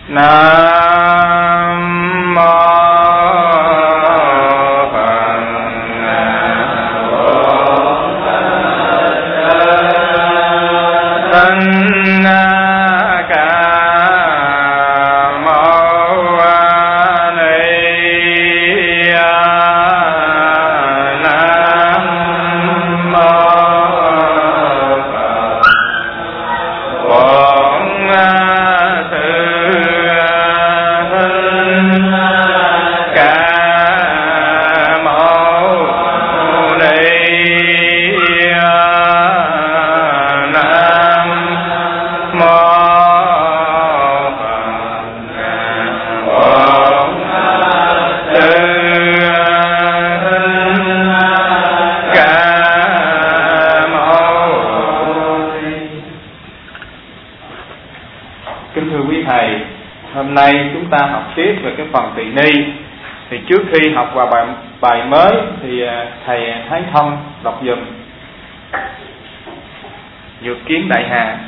Nam mô chúng ta học tiếp về cái phần tỳ ni. Thì trước khi học vào bài mới thì thầy Thái Thông đọc dùm Nhược Kiến Đại Hà.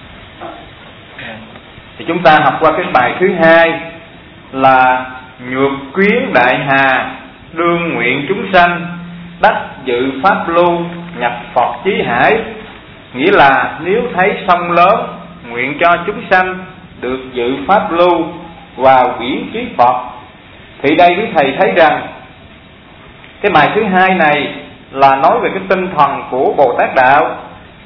Thì chúng ta học qua cái bài thứ hai là Nhược Kiến Đại Hà đương nguyện chúng sanh đắc dự pháp lưu nhập Phật chí hải. Nghĩa là nếu thấy sông lớn nguyện cho chúng sanh được dự pháp lưu vào biển trí Phật. Thì đây quý thầy thấy rằng cái bài thứ hai này là nói về cái tinh thần của Bồ Tát Đạo.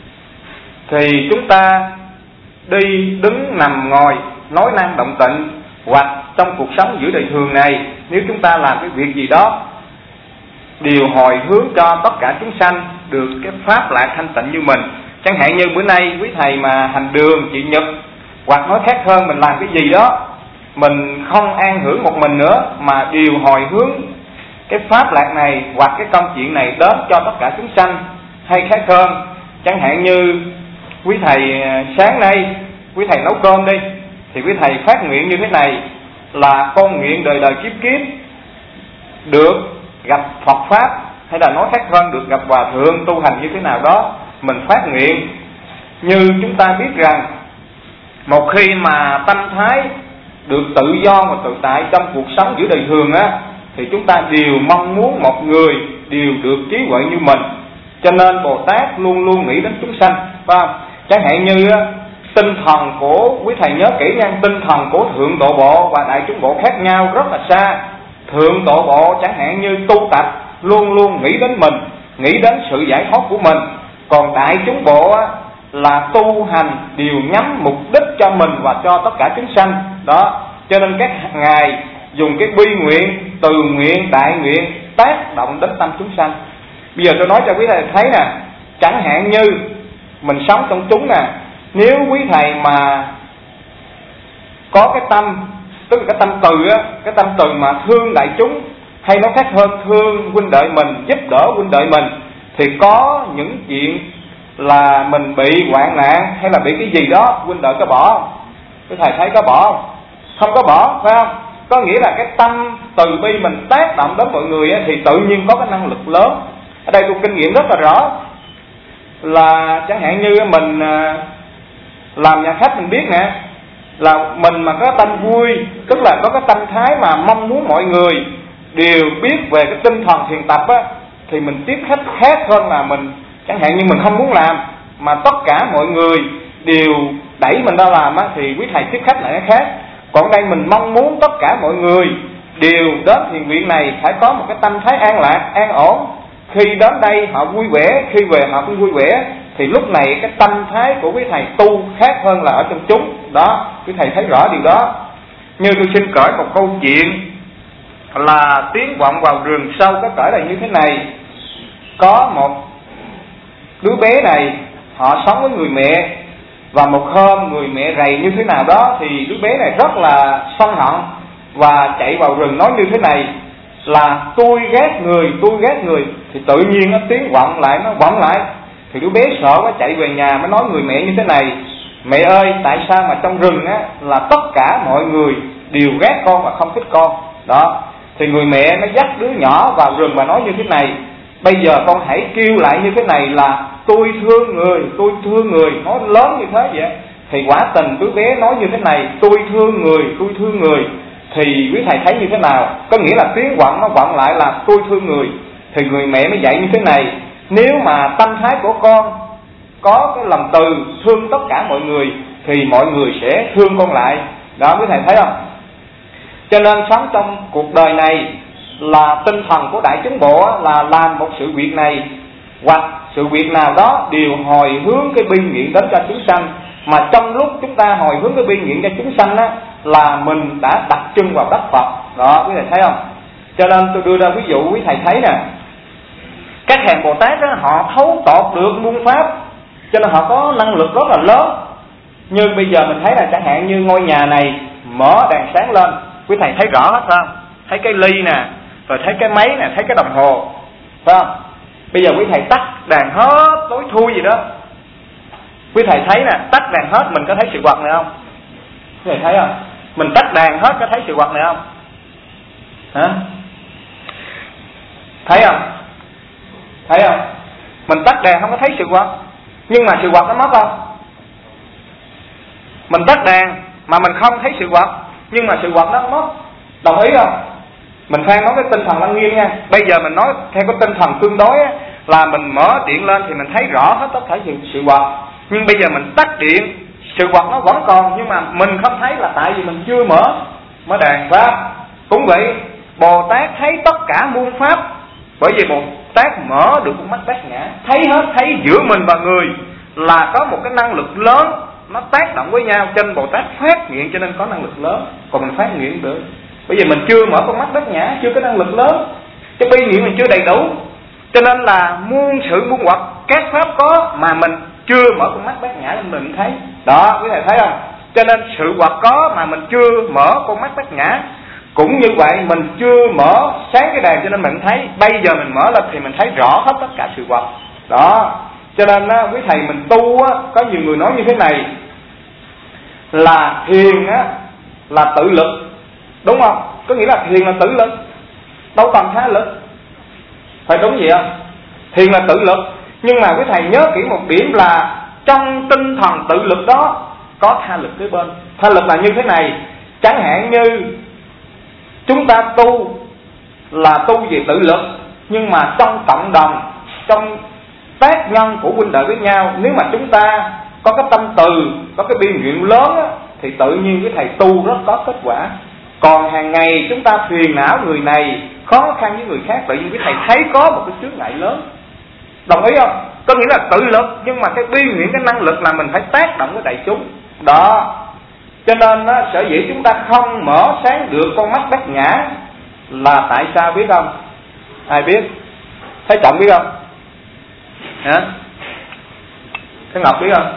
Thì chúng ta đi đứng nằm ngồi nói năng động tịnh hoặc trong cuộc sống giữa đời thường này, nếu chúng ta làm cái việc gì đó điều hồi hướng cho tất cả chúng sanh được cái pháp lạc thanh tịnh như mình. Chẳng hạn như bữa nay quý thầy mà hành đường chị Nhật, hoặc nói khác hơn mình làm cái gì đó mình không an hưởng một mình nữa, mà điều hồi hướng cái pháp lạc này hoặc cái công chuyện này đến cho tất cả chúng sanh. Hay khác hơn, chẳng hạn như quý thầy sáng nay quý thầy nấu cơm đi, thì quý thầy phát nguyện như thế này là con nguyện đời đời kiếp kiếp được gặp Phật pháp, hay là nói khác hơn được gặp Hòa Thượng tu hành như thế nào đó. Mình phát nguyện như chúng ta biết rằng một khi mà tâm thái được tự do và tự tại trong cuộc sống giữa đời thường á, thì chúng ta đều mong muốn một người đều được trí huệ như mình. Cho nên Bồ Tát luôn luôn nghĩ đến chúng sanh, phải không? Chẳng hạn như tinh thần của quý thầy nhớ kỹ nha, tinh thần của Thượng Tọa Bộ và Đại Chúng Bộ khác nhau rất là xa. Thượng Tọa Bộ chẳng hạn như tu tập luôn luôn nghĩ đến mình, nghĩ đến sự giải thoát của mình. Còn Đại Chúng Bộ là tu hành đều nhắm mục đích cho mình và cho tất cả chúng sanh đó. Cho nên các ngài dùng cái bi nguyện, từ nguyện, đại nguyện tác động đến tâm chúng sanh. Bây giờ tôi nói cho quý thầy thấy nè, chẳng hạn như mình sống trong chúng nè, nếu quý thầy mà có cái tâm, tức là cái tâm từ á, cái tâm từ mà thương đại chúng, hay nói khác hơn thương huynh đệ mình, giúp đỡ huynh đệ mình, thì có những chuyện là mình bị hoạn nạn hay là bị cái gì đó, huynh đệ có bỏ không? Quý thầy thấy có bỏ không? Không có bỏ, phải không? Có nghĩa là cái tâm từ bi mình tác động đến mọi người ấy, thì tự nhiên có cái năng lực lớn. Ở đây tôi kinh nghiệm rất là rõ, là chẳng hạn như mình làm nhà khách mình biết nè, là mình mà có tâm vui, tức là có cái tâm thái mà mong muốn mọi người đều biết về cái tinh thần thiền tập á, thì mình tiếp khách khác hơn là mình chẳng hạn như mình không muốn làm mà tất cả mọi người đều đẩy mình ra làm á, thì quý thầy tiếp khách lại nó khác. Còn đây mình mong muốn tất cả mọi người đều đến thiền viện này phải có một cái tâm thái an lạc, an ổn. Khi đến đây họ vui vẻ, khi về họ cũng vui vẻ, thì lúc này cái tâm thái của quý thầy tu khác hơn là ở trong chúng. Đó, quý thầy thấy rõ điều đó. Như tôi xin kể một câu chuyện là tiếng vọng vào rừng sâu có kể là như thế này. Có một đứa bé này, họ sống với người mẹ, và một hôm người mẹ rầy như thế nào đó thì đứa bé này rất là sân hận và chạy vào rừng nói như thế này là tôi ghét người. Thì tự nhiên nó tiếng vọng lại, nó vọng lại, thì đứa bé sợ quá chạy về nhà mới nói người mẹ như thế này: mẹ ơi, tại sao mà trong rừng á là tất cả mọi người đều ghét con và không thích con. Đó, thì người mẹ nó dắt đứa nhỏ vào rừng và nói như thế này: bây giờ con hãy kêu lại như thế này là tôi thương người, nói lớn như thế vậy. thì quả tình quý bé nói như thế này: tôi thương người, thì quý thầy thấy như thế nào? Có nghĩa là tiếng quặn nó quặn lại là tôi thương người. Thì người mẹ mới dạy như thế này: nếu mà tâm thái của con có cái lòng từ thương tất cả mọi người thì mọi người sẽ thương con lại. Đó, quý thầy thấy không? Cho nên sống trong cuộc đời này là tinh thần của đại chúng bộ là làm một sự việc này hoặc sự việc nào đó đều hồi hướng cái bi nguyện đến cho chúng sanh. Mà trong lúc chúng ta hồi hướng cái bi nguyện cho chúng sanh á, là mình đã đặt chân vào đất Phật. Đó, quý thầy thấy không? Cho nên tôi đưa ra ví dụ quý thầy thấy nè, các hàng Bồ Tát á, họ thấu tột được muôn pháp, cho nên họ có năng lực rất là lớn. Như bây giờ mình thấy là chẳng hạn như ngôi nhà này mở đèn sáng lên, quý thầy thấy rõ hết không? Thấy cái ly nè, rồi thấy cái máy nè, thấy cái đồng hồ, phải không? Bây giờ quý thầy tắt đèn hết tối thui gì đó, quý thầy thấy nè, tắt đèn hết mình có thấy sự vật này không? Quý thầy thấy không? Mình tắt đèn hết có thấy sự vật này không? Hả? Thấy không? Thấy không? Mình tắt đèn không có thấy sự vật, nhưng mà sự vật nó mất không? Mình tắt đèn mà mình không thấy sự vật, nhưng mà sự vật nó mất. Đồng ý không? Mình khoan nói cái tinh thần lăng nghiêm nha. Bây giờ mình nói theo cái tinh thần tương đối á, là mình mở điện lên thì mình thấy rõ hết tất cả sự vật. Nhưng bây giờ mình tắt điện, sự vật nó vẫn còn, nhưng mà mình không thấy là tại vì mình chưa mở đèn, phải không? Cũng vậy, Bồ Tát thấy tất cả muôn pháp, bởi vì Bồ Tát mở được con mắt bát nhã, thấy hết, thấy giữa mình và người là có một cái năng lực lớn, nó tác động với nhau, cho nên Bồ Tát phát nguyện cho nên có năng lực lớn. Còn mình phát nguyện được, bởi vì mình chưa mở con mắt bát nhã, chưa có năng lực lớn, cái bi nguyện mình chưa đầy đủ, cho nên là muôn sự muôn vật các pháp có mà mình chưa mở con mắt bát nhã nên mình thấy. Đó, quý thầy thấy không? Cho nên sự vật có mà mình chưa mở con mắt bát nhã. Cũng như vậy, mình chưa mở sáng cái đèn cho nên mình thấy. Bây giờ mình mở lên thì mình thấy rõ hết tất cả sự vật. Đó, cho nên á, quý thầy mình tu á, có nhiều người nói như thế này là thiền á là tự lực, đúng không? Có nghĩa là thiền là tự lực, đâu cần tha lực, phải đúng vậy không? Thiền là tự lực, nhưng mà quý thầy nhớ kỹ một điểm là trong tinh thần tự lực đó có tha lực kế bên. Tha lực là như thế này, chẳng hạn như chúng ta tu là tu về tự lực, nhưng mà trong cộng đồng, trong tác nhân của huynh đệ với nhau, nếu mà chúng ta có cái tâm từ, có cái bi nguyện lớn á, thì tự nhiên cái thầy tu rất có kết quả. Còn hàng ngày chúng ta phiền não người này, khó khăn với người khác, tự nhiên cái thầy thấy có một cái chướng ngại lớn. Đồng ý không? Có nghĩa là tự lực, nhưng mà cái bi nguyện, cái năng lực là mình phải tác động với đại chúng. Đó, cho nên á, sở dĩ chúng ta không mở sáng được con mắt bát nhã là tại sao biết không? Ai biết? Thấy Trọng biết không? Hả? Thấy Ngọc biết không?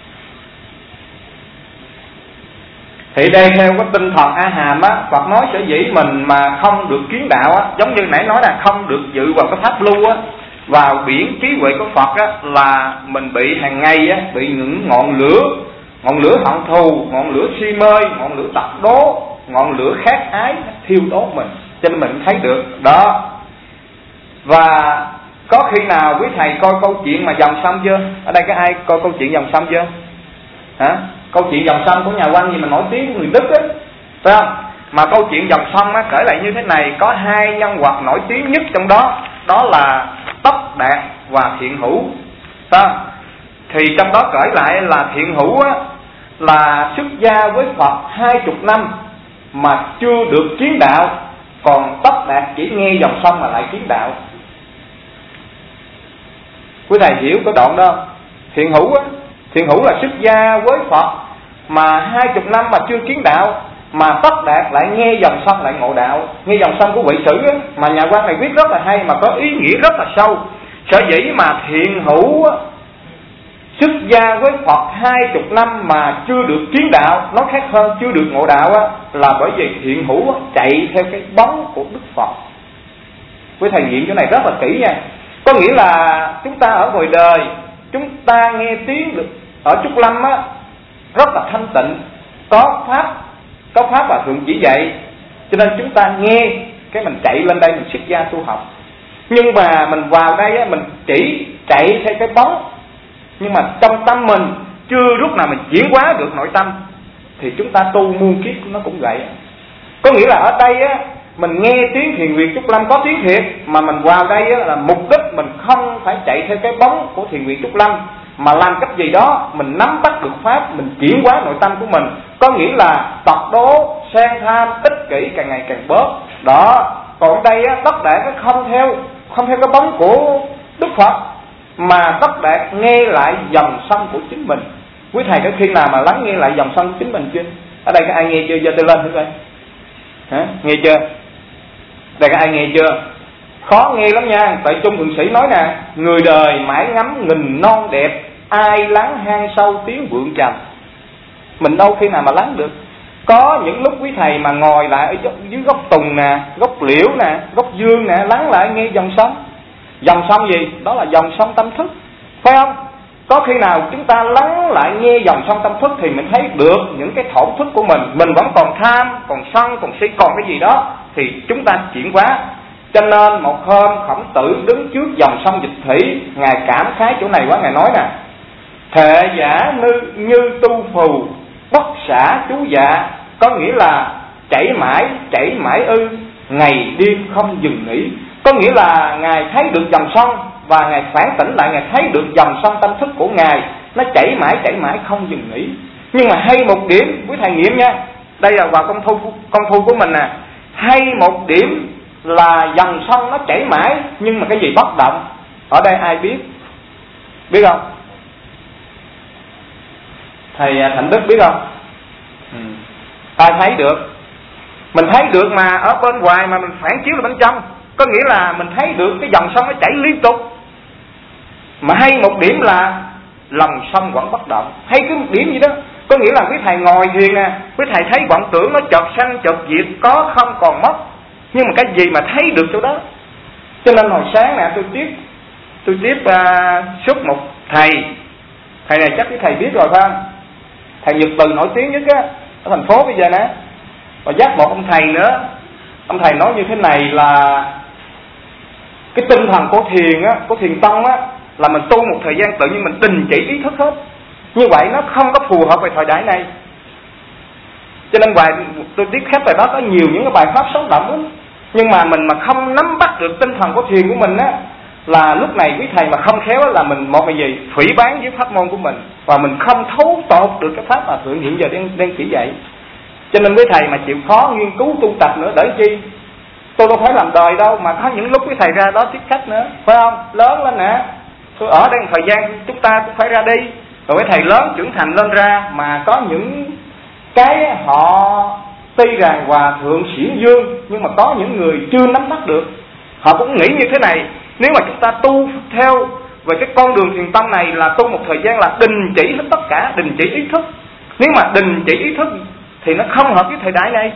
Thì đây theo cái tinh thần A Hàm á, Phật nói sở dĩ mình mà không được kiến đạo á, giống như nãy nói là không được dự vào cái pháp lưu á, vào biển trí huệ của Phật á, là mình bị hàng ngày á, bị những ngọn lửa hận thù, ngọn lửa si mê, ngọn lửa tập đố, ngọn lửa khát ái thiêu đốt mình, cho nên mình thấy được đó. Và có khi nào quý thầy coi câu chuyện mà dòng sông chưa? Ở đây có ai coi câu chuyện dòng sông chưa? Hả? Câu chuyện dòng sông của nhà văn gì mà nổi tiếng của người Đức á, phải không? Mà câu chuyện dòng sông á kể lại như thế này, có hai nhân vật nổi tiếng nhất trong đó, đó là Tốc Đạt và Thiện Hữu, phải không? Thì trong đó kể lại là Thiện Hữu á là xuất gia với Phật 20 năm mà chưa được kiến đạo, còn Tốc Đạt chỉ nghe dòng sông mà lại kiến đạo. Quý thầy hiểu cái đoạn đó? Thiện Hữu á, Thiện Hữu là xuất gia với Phật mà 20 năm mà chưa kiến đạo, mà Tốc Đạt lại nghe dòng sông lại ngộ đạo. Nghe dòng sông của Vị Sử á, mà nhà văn này viết rất là hay, mà có ý nghĩa rất là sâu. Sở dĩ mà Thiện Hữu á, xuất gia với Phật 20 năm mà chưa được kiến đạo, nó khác hơn chưa được ngộ đạo á, là bởi vì Thiện Hữu á, chạy theo cái bóng của Đức Phật. Quý thầy nghiệm chỗ này rất là kỹ nha. Có nghĩa là chúng ta ở ngoài đời, chúng ta nghe tiếng được ở Trúc Lâm á, rất là thanh tịnh, có pháp và Thượng chỉ dạy, cho nên chúng ta nghe cái mình chạy lên đây mình xuất gia tu học. Nhưng mà mình vào đây á, mình chỉ chạy theo cái bóng, nhưng mà trong tâm mình chưa lúc nào mình chuyển hóa được nội tâm thì chúng ta tu muôn kiếp nó cũng vậy. Có nghĩa là ở đây á, mình nghe tiếng thiền viện Trúc Lâm có tiếng thiệt, mà mình vào đây á, là mục đích mình không phải chạy theo cái bóng của thiền viện Trúc Lâm, mà làm cách gì đó mình nắm bắt được pháp, mình chuyển hóa nội tâm của mình. Có nghĩa là tật đố, sang tham, ích kỷ càng ngày càng bớt đó. Còn ở đây á, Tất Đạt nó không theo cái bóng của Đức Phật, mà Tất Đạt nghe lại dòng sông của chính mình. Quý thầy có khi nào mà lắng nghe lại dòng sông của chính mình chưa? Ở đây có ai nghe chưa? Giờ tôi lên thử coi. Hả? Nghe chưa? Đây có ai nghe chưa? Khó nghe lắm nha. Tại Trung Thượng Sĩ nói nè, người đời mãi ngắm nghìn non đẹp, ai lắng hang sâu tiếng vượng trầm. Mình đâu khi nào mà lắng được. Có những lúc quý thầy mà ngồi lại ở dưới gốc tùng nè, gốc liễu nè, gốc dương nè, lắng lại nghe dòng sông. Dòng sông gì? Đó là dòng sông tâm thức, phải không? Có khi nào chúng ta lắng lại nghe dòng sông tâm thức thì mình thấy được những cái thổn thức của mình vẫn còn tham, còn sân, còn si, còn cái gì đó, thì chúng ta chuyển hóa. Cho nên một hôm Khổng Tử đứng trước dòng sông Dịch Thủy, Ngài cảm khái chỗ này quá. Ngài nói nè: thệ giả như tu phù, bất xả chú dạ. Có nghĩa là chảy mãi ư, ngày đêm không dừng nghỉ. Có nghĩa là Ngài thấy được dòng sông và Ngài phản tỉnh lại, Ngài thấy được dòng sông tâm thức của Ngài nó chảy mãi không dừng nghỉ. Nhưng mà hay một điểm, quý thầy nghiệm nha, đây là vào công thu của mình nè. Hay một điểm là dòng sông nó chảy mãi, nhưng mà cái gì bất động? Ở đây ai biết? Biết không? Thầy Thành Đức biết không? Ai thấy được? Mình thấy được mà ở bên ngoài mà mình phản chiếu là bên trong. Có nghĩa là mình thấy được cái dòng sông nó chảy liên tục. Mà hay một điểm là lòng sông vẫn bất động. Hay cái một điểm gì đó. Có nghĩa là quý thầy ngồi thiền nè, quý thầy thấy vọng tưởng nó chợt sanh chợt diệt, có không còn mất. Nhưng mà cái gì mà thấy được chỗ đó. Cho nên hồi sáng nè tôi tiếp xúc một thầy. Thầy này chắc quý thầy biết rồi phải không? Thầy Nhật Từ nổi tiếng nhất á, ở thành phố bây giờ nè. Và dắt một ông thầy nữa. Ông thầy nói như thế này là cái tinh thần của thiền á, của thiền tông á, là mình tu một thời gian tự nhiên mình đình chỉ ý thức hết. Như vậy nó không có phù hợp với thời đại này. Cho nên tôi tiếp khách về đó có nhiều những cái bài pháp sống động lắm. Nhưng mà mình mà không nắm bắt được tinh thần của thiền của mình á, là lúc này quý thầy mà không khéo là mình một cái gì phỉ báng với pháp môn của mình, và mình không thấu tột được cái pháp mà Thượng hiện giờ đang chỉ dạy. Cho nên quý thầy mà chịu khó nghiên cứu tu tập nữa để chi? Tôi đâu phải làm đời đâu, mà có những lúc quý thầy ra đó tiếp khách nữa, phải không? Lớn lên nè, tôi ở đây một thời gian chúng ta cũng phải ra đi. Rồi quý thầy lớn trưởng thành lên ra, mà có những cái họ tuy rằng Hòa Thượng xiển dương, nhưng mà có những người chưa nắm bắt được. Họ cũng nghĩ như thế này: nếu mà chúng ta tu theo về cái con đường thiền tông này là tu một thời gian là đình chỉ hết tất cả, đình chỉ ý thức. Nếu mà đình chỉ ý thức thì nó không hợp với thời đại này.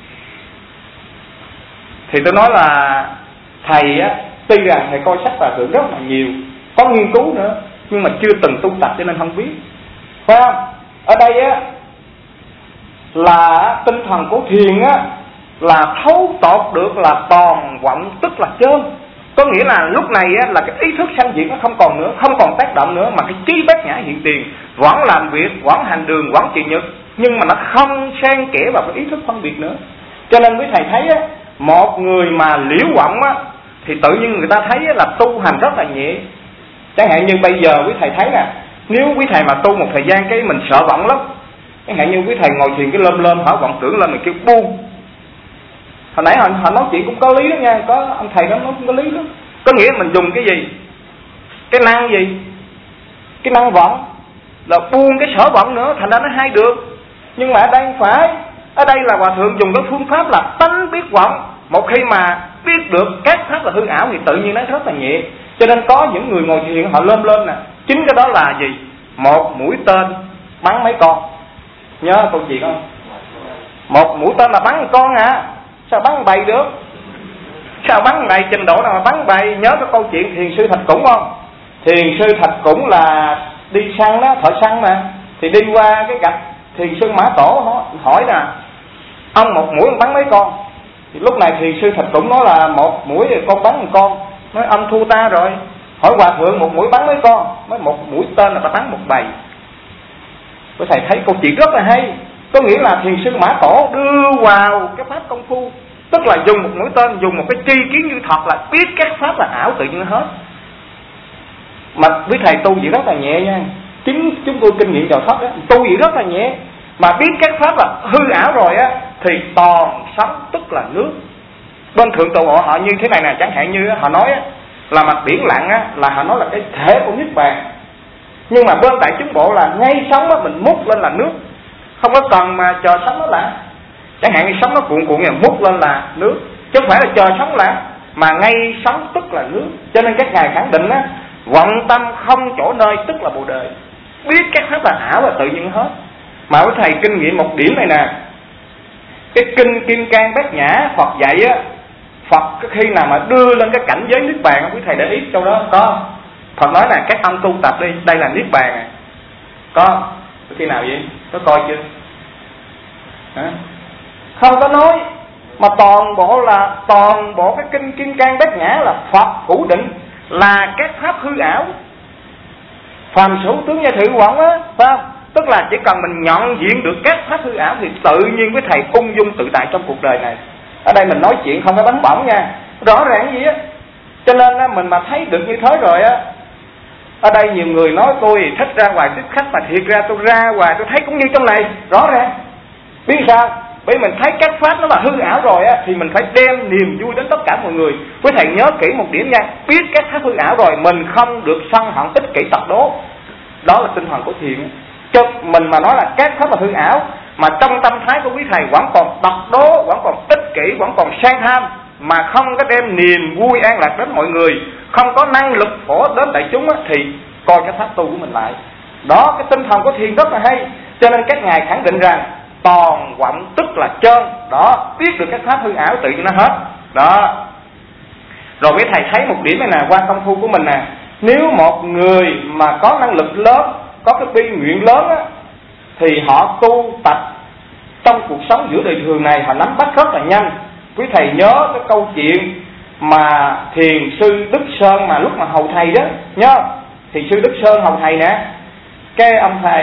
Thì tôi nói là thầy á, tuy rằng thầy coi sách Hòa Thượng rất là nhiều, có nghiên cứu nữa, nhưng mà chưa từng tu tập cho nên không biết, phải không? Ở đây á là tinh thần của thiền á là thấu tột được là toàn vọng tức là chơn. Có nghĩa là lúc này á, là cái ý thức sanh diệt nó không còn nữa, không còn tác động nữa, mà cái trí bát nhã hiện tiền, vẫn làm việc, vẫn hành đường, vẫn trị nhật, nhưng mà nó không xen kẽ vào cái ý thức phân biệt nữa. Cho nên quý thầy thấy á, một người mà liễu vọng á, thì tự nhiên người ta thấy á, là tu hành rất là nhẹ. Chẳng hạn như bây giờ quý thầy thấy nè, nếu quý thầy mà tu một thời gian cái mình sợ vọng lắm. Chẳng hạn như quý thầy ngồi thiền cái lơm hỏi vọng tưởng lên, mình kêu buông. Hồi nãy họ nói chuyện cũng có lý đó nha, có ông thầy đó nói cũng có lý lắm. Có nghĩa mình dùng cái gì? Cái năng gì? Cái năng vọng là buông cái sở vọng nữa, thành ra nó hay được. Nhưng mà ở đây không phải. Ở đây là Hòa Thượng dùng cái phương pháp là tánh biết vọng. Một khi mà biết được các pháp là hư ảo thì tự nhiên nó rất là nhẹ. Cho nên có những người ngồi thiền họ lên nè. Chính cái đó là gì? Một mũi tên bắn mấy con. Nhớ câu chuyện không? Một mũi tên là bắn một con à. Sao bắn bầy được? Sao bắn bầy trình độ nào mà bắn bầy? Nhớ cái câu chuyện thiền sư Thạch Củng không? Thiền sư Thạch Củng là đi săn đó, thợ săn mà. Thì đi qua cái gạch thiền sư Mã Tổ hỏi nè: ông một mũi bắn mấy con? Thì lúc này thiền sư Thạch Củng nói là một mũi thì con bắn một con. Nói ông thua ta rồi. Hỏi Hòa Thượng một mũi bắn mấy con? Nói một mũi tên là ta bắn một bầy. Quý thầy thấy câu chuyện rất là hay. Có nghĩa là thiền sư Mã Tổ đưa vào cái pháp công phu, tức là dùng một mũi tên, dùng một cái tri kiến như thật, là biết các pháp là ảo tự nhiên hết. Mà quý thầy tu gì rất là nhẹ nha. Chính chúng tôi kinh nghiệm vào thấp đó, tu gì rất là nhẹ. Mà biết các pháp là hư ảo rồi á, thì toàn sống tức là nước. Bên thượng tọa họ như thế này nè, chẳng hạn như họ nói á, là mặt biển lặng á, là họ nói là cái thể của niết bàn. Nhưng mà bên đại chúng bộ là ngay sóng á, mình múc lên là nước, không có cần mà chờ sóng nó lặng. Chẳng hạn như sóng nó cuộn cuộn múc lên là nước, chứ không phải là chờ sóng lặng, mà ngay sóng tức là nước. Cho nên các ngài khẳng định á, vọng tâm không chỗ nơi tức là bồ đề. Biết các pháp là ảo và tự nhiên hết. Mà quý thầy kinh nghiệm một điểm này nè, cái kinh Kim Cang Bát Nhã Phật dạy á, Phật có khi nào mà đưa lên cái cảnh giới niết bàn, quý thầy để ý trong đó có. Phật nói là các ông tu tập đi, đây là niết bàn à. Có khi nào vậy? Có coi chưa? Hả? Không có nói. Mà toàn bộ cái kinh Kim Cang Bát Nhã là Phật phủ định là các pháp hư ảo. Phàm số tướng gia thử vọng á, phải không? Tức là chỉ cần mình nhận diện được các pháp hư ảo thì tự nhiên với thầy ung dung tự tại trong cuộc đời này. Ở đây mình nói chuyện không có bắn bổng nha, rõ ràng gì á. Cho nên á, mình mà thấy được như thế rồi á. Ở đây nhiều người nói tôi thích ra ngoài tiếp khách, mà thiệt ra tôi ra ngoài tôi thấy cũng như trong này, rõ ràng. Biết sao? Bởi mình thấy các pháp nó là hư ảo rồi á, thì mình phải đem niềm vui đến tất cả mọi người. Quý thầy nhớ kỹ một điểm nha, biết các pháp hư ảo rồi mình không được sân hận ích kỷ tật đố. Đó là tinh thần của thiền. Chứ mình mà nói là các pháp là hư ảo, mà trong tâm thái của quý thầy vẫn còn tật đố, vẫn còn ích kỷ, vẫn còn sang tham, mà không có đem niềm vui an lạc đến mọi người, không có năng lực phổ đến đại chúng á, thì coi cái pháp tu của mình lại. Đó, cái tinh thần của thiền rất là hay. Cho nên các ngài khẳng định rằng toàn vọng tức là chân. Đó, biết được các pháp hư ảo tự nhiên nó hết. Đó. Rồi quý thầy thấy một điểm này nè, qua công phu của mình nè. Nếu một người mà có năng lực lớn, có cái bi nguyện lớn á, thì họ tu tập trong cuộc sống giữa đời thường này, họ nắm bắt rất là nhanh. Quý thầy nhớ cái câu chuyện mà thiền sư Đức Sơn mà lúc mà hầu thầy đó, nhớ thiền sư Đức Sơn hầu thầy nè. Cái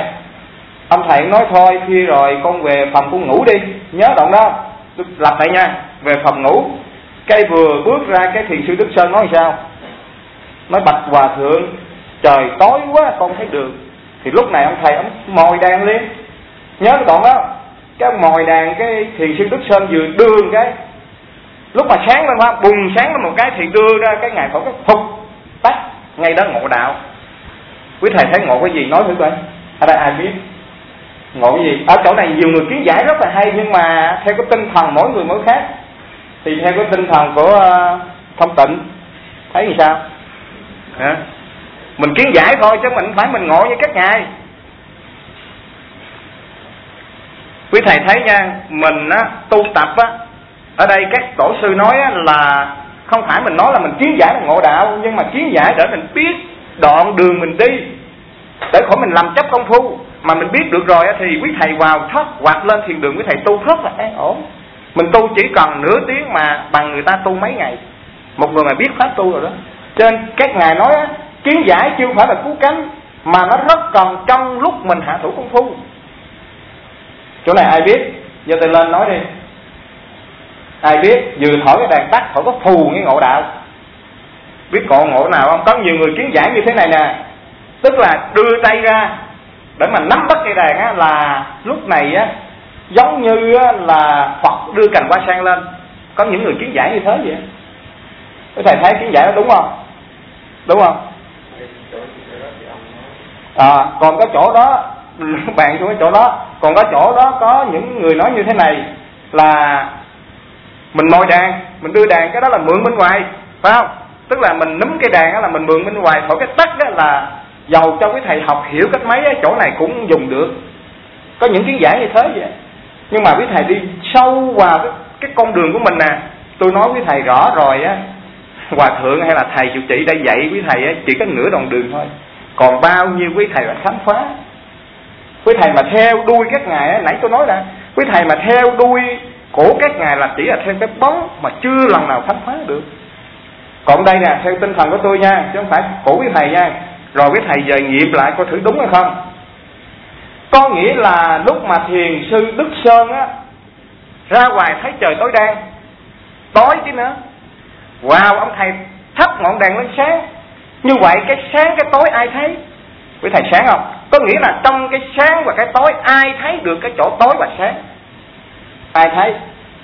ông thầy nói thôi khi rồi con về phòng con ngủ đi. Nhớ đoạn đó, tôi lặp lại nha, về phòng ngủ. Cái vừa bước ra cái thiền sư Đức Sơn nói sao? Nói bạch hòa thượng, trời tối quá con thấy đường. Thì lúc này ông thầy ông mồi đàn lên. Nhớ cái đoạn đó, cái ông mồi đàn, cái thiền sư Đức Sơn vừa đưa cái, lúc mà sáng lên qua bùng sáng lên một cái thì đưa ra cái ngài phổ cái phục tắt ngay đó ngộ đạo. Quý thầy thấy ngộ cái gì nói thử coi. Ở đây ai biết ngộ cái gì? Ở chỗ này nhiều người kiến giải rất là hay, nhưng mà theo cái tinh thần mỗi người mỗi khác. Thì theo cái tinh thần của Thông Tịnh thấy như sao? Hả? Mình kiến giải thôi chứ mình phải mình ngộ như các ngài. Quý thầy thấy nha, mình á, tu tập á, ở đây các tổ sư nói á, là không phải mình nói là mình kiến giải là ngộ đạo, nhưng mà kiến giải để mình biết đoạn đường mình đi, để khỏi mình làm chấp công phu. Mà mình biết được rồi á, thì quý thầy vào thất hoặc lên thiền đường, quý thầy tu rất là an ổn. Mình tu chỉ cần nửa tiếng mà bằng người ta tu mấy ngày. Một người mà biết pháp tu rồi đó. Cho nên các ngài nói á, kiến giải chưa phải là cứu cánh, mà nó rất cần trong lúc mình hạ thủ công phu. Chỗ này ai biết? Giờ tôi lên nói đi. Ai biết? Vừa thổi cái đàn tắt, thổi có phù cái ngộ đạo. Biết ngộ nào không? Có nhiều người kiến giải như thế này nè. Tức là đưa tay ra để mà nắm bắt cây đàn á, là lúc này á giống như á, là Phật đưa cành hoa sen lên. Có những người kiến giải như thế vậy. Các thầy thấy kiến giải đó đúng không? Đúng không? Còn có chỗ đó bạn xuống cái chỗ đó, còn có chỗ đó có những người nói như thế này là mình mồi đàn, mình đưa đàn, cái đó là mượn bên ngoài, phải không? Tức là mình núm cái đàn đó là mình mượn bên ngoài, thổi cái tắt đó là dầu cho cái thầy học hiểu cách mấy, chỗ này cũng dùng được. Có những kiến giải như thế vậy. Nhưng mà quý thầy đi sâu vào cái con đường của mình nè. Tôi nói quý thầy rõ rồi á, hòa thượng hay là thầy trụ trì đây dạy quý thầy á, chỉ có nửa đoạn đường thôi. Còn bao nhiêu quý thầy đã khám phá. Quý thầy mà theo đuôi các ngài á, nãy tôi nói là quý thầy mà theo đuôi của các ngài là chỉ là theo cái bóng mà chưa lần nào khám phá được. Còn đây nè, theo tinh thần của tôi nha, chứ không phải của quý thầy nha. Rồi quý thầy về nghiệm lại coi thử đúng hay không. Có nghĩa là lúc mà thiền sư Đức Sơn á ra ngoài thấy trời tối đen, tối chứ nữa. Wow, ông thầy thắp ngọn đèn lên sáng. Như vậy cái sáng cái tối ai thấy? Quý thầy sáng không? Có nghĩa là trong cái sáng và cái tối ai thấy được cái chỗ tối và sáng? Ai thấy?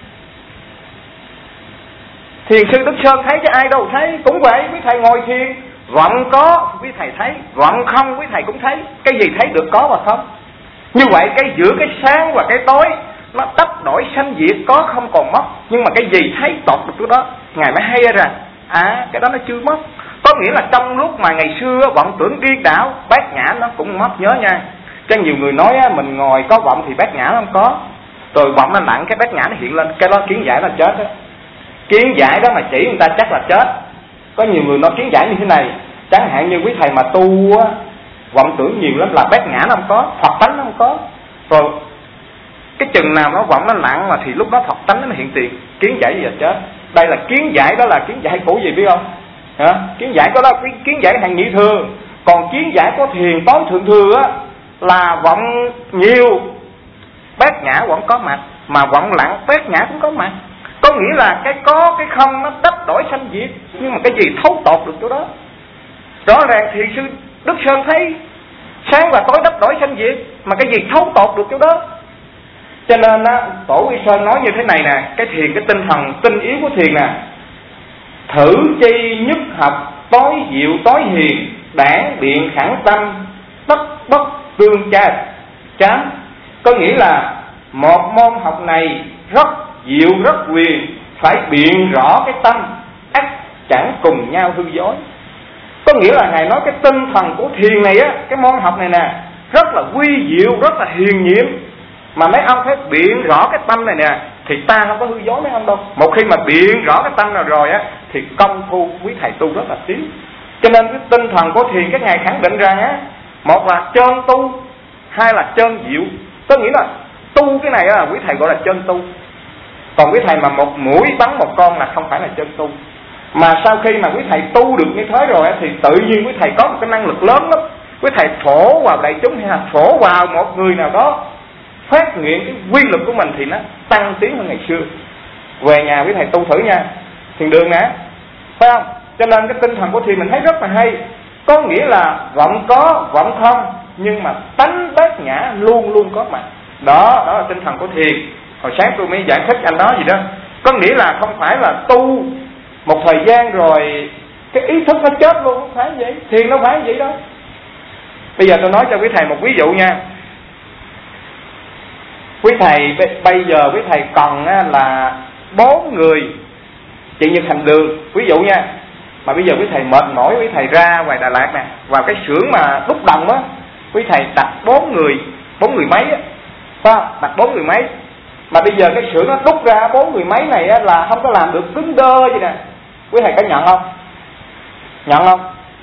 Thiền sư Đức Sơn thấy chứ ai đâu thấy. Cũng vậy, quý thầy ngồi thiền, vọng có quý thầy thấy, vọng không quý thầy cũng thấy. Cái gì thấy được có và không. Như vậy cái giữa cái sáng và cái tối nó đắp đổi sanh diệt, có không còn mất. Nhưng mà cái gì thấy tột được cái đó, Ngài mới hay ra cái đó nó chưa mất. Có nghĩa là trong lúc mà ngày xưa vọng tưởng điên đảo, bát nhã nó cũng mất, nhớ nha. Cho nhiều người nói mình ngồi có vọng thì bát nhã nó không có. Rồi vọng nó nặng, cái bát nhã nó hiện lên, cái đó kiến giải là chết đó. Kiến giải đó mà chỉ người ta chắc là chết. Có nhiều người nói kiến giải như thế này, chẳng hạn như quý thầy mà tu vọng tưởng nhiều lắm là bát nhã nó không có, Phật tánh nó không có. Rồi cái chừng nào nó vọng nó nặng mà thì lúc đó Phật tánh nó hiện tiền. Kiến giải giờ chết. Đây là kiến giải, đó là kiến giải của gì biết không? Hả? Kiến giải có đó, kiến giải hàng nhị thường. Còn kiến giải có thiền tối thượng thừa á là vọng nhiều, bát nhã vẫn có mặt, mà vọng lặng bát nhã cũng có mặt. Có nghĩa là cái có cái không nó đắp đổi sanh diệt, nhưng mà cái gì thấu tột được chỗ đó. Rõ ràng thiền sư Đức Sơn thấy sáng và tối đắp đổi sanh diệt, mà cái gì thấu tột được chỗ đó. Cho nên Tổ Quy Sơn nói như thế này nè, cái thiền, cái tinh thần tinh yếu của thiền nè: thử chi nhất học, tối diệu tối hiền, đảng điện khẳng tâm, tất bất tương chám. Có nghĩa là một môn học này rất diệu rất quyền, phải biện rõ cái tâm, ắt chẳng cùng nhau hư dối. Có nghĩa là Ngài nói cái tinh thần của thiền này á, cái môn học này nè, rất là quy diệu, rất là hiền nhiệm. Mà mấy ông phải biện rõ cái tâm này nè, thì ta không có hư dối mấy ông đâu. Một khi mà biện rõ cái tâm nào rồi á, thì công phu quý thầy tu rất là tiến. Cho nên cái tinh thần của thiền các ngài khẳng định rằng á, một là chân tu, hai là chân diệu. Có nghĩa là tu cái này á, quý thầy gọi là chân tu. Còn quý thầy mà một mũi bắn một con là không phải là chân tu. Mà sau khi mà quý thầy tu được như thế rồi á, thì tự nhiên quý thầy có một cái năng lực lớn lắm. Quý thầy phổ vào đại chúng hay là phổ vào một người nào đó, phát nguyện cái quy lực của mình thì nó tăng tiến hơn ngày xưa. Về nhà quý thầy tu thử nha, thiền đường nè, phải không? Cho nên cái tinh thần của thiền mình thấy rất là hay. Có nghĩa là vọng có, vọng không, nhưng mà tánh bát nhã luôn luôn có mặt. Đó là tinh thần của thiền. Hồi sáng tôi mới giải thích anh nói gì đó. Có nghĩa là không phải là tu một thời gian rồi cái ý thức nó chết luôn, không phải vậy. Thiền nó phải vậy đó. Bây giờ tôi nói cho quý thầy một ví dụ nha. Quý thầy bây giờ quý thầy cần là 4 người chạy như thành đường, ví dụ nha. Mà bây giờ quý thầy mệt mỏi, quý thầy ra ngoài Đà Lạt nè, vào cái xưởng mà đúc đồng á, quý thầy đặt 4 người mấy á, phải không? Đặt 4 người mấy. Mà bây giờ cái xưởng nó đúc ra 4 người mấy này á là không có làm được cứng đơ vậy nè. Quý thầy có nhận không? Nhận không?